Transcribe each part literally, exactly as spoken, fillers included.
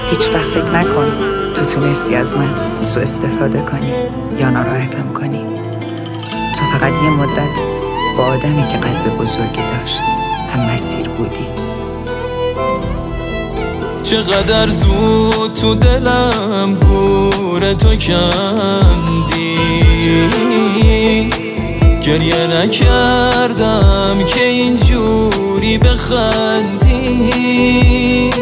هیچ وقت فکر نکن تو تونستی از من سوء استفاده کنی یا ناراحتم کنی. تو فقط یه مدت با آدمی که قلب بزرگی داشت هم مسیر بودی. چقدر زود تو دلم گور تو کندی، گریه نکردم که اینجوری بخندی.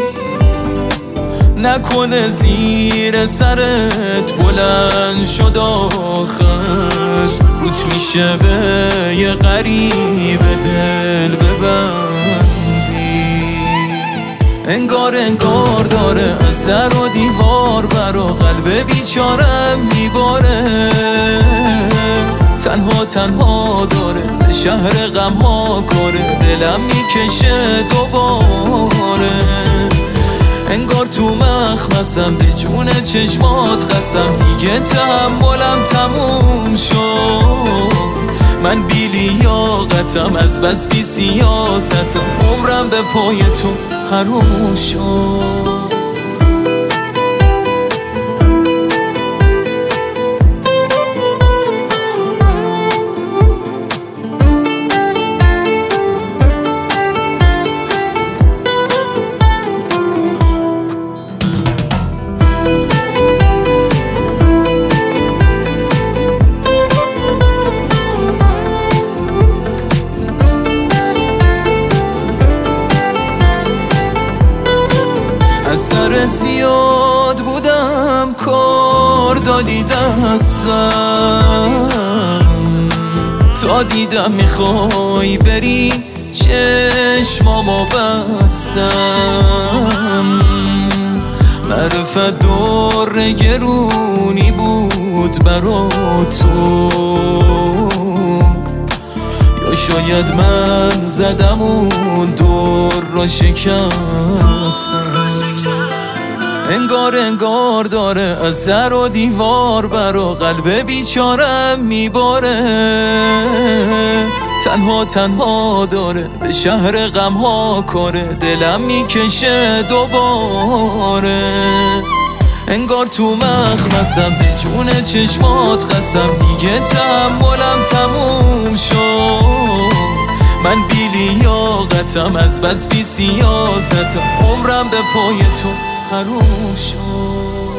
نکنه زیر سرت بلند شد آخر، روت میشه به یه غریب دل ببندی. انگار انگار داره از در و دیوار برا قلب بیچارم میباره. تنها تنها داره به شهر غم ها کاره، دلم میکشه دوباره. انگار تو مخمسم به جون چشمات قسم، دیگه تحملم تموم شد. من بی لیاقتم از بس بی سیاستم، عمرم به پای تو حروم شد. از سرت زیاد بودم کار دادی دستم، تا دیدم میخوای بری چشمامو بستم. معرفت دور گرونی بود برا تو، یا شاید من زدم اون دور را شکستم. انگار انگار داره از در و دیوار برا قلب بیچارم میباره. تنها تنها داره به شهر غم ها کاره، دلم میکشه دوباره. انگار تو مخمسم به جون چشمات قسم، دیگه تحملم تموم شد. من بی لیاقتم از بس بی سیاستم، عمرم به پای تو حروم شد.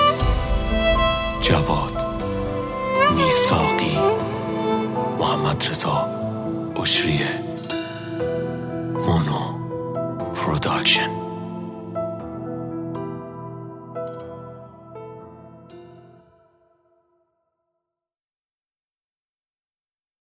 جواد میثاقی، محمد رضا اشریه، مونو پروداکشن.